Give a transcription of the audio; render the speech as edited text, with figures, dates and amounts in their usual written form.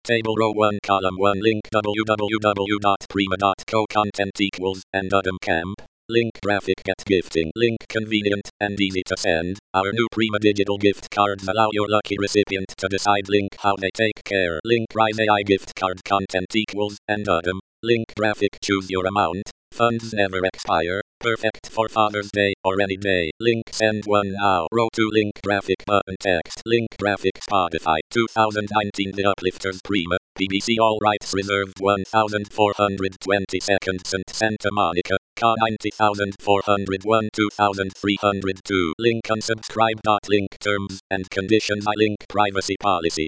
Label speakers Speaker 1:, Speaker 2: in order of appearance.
Speaker 1: Table row 1 column 1 link www.prima.co content equals and Adam Camp. Link graphic get gifting. Link convenient and easy to send. Our new Prima digital gift cards allow your lucky recipient to decide link how they take care. Link Rise AI gift card content equals and Adam. Link graphic choose your amount. Funds never expire. Perfect for Father's Day or any day. Link send one now. Row 2 link graphic button text. Link graphic Spotify 2019 The Uplifters Prima. BBC All Rights Reserved 1422nd St. Santa Monica. Ca 90401 2302. Link unsubscribe. Link terms and conditions. I link privacy policy.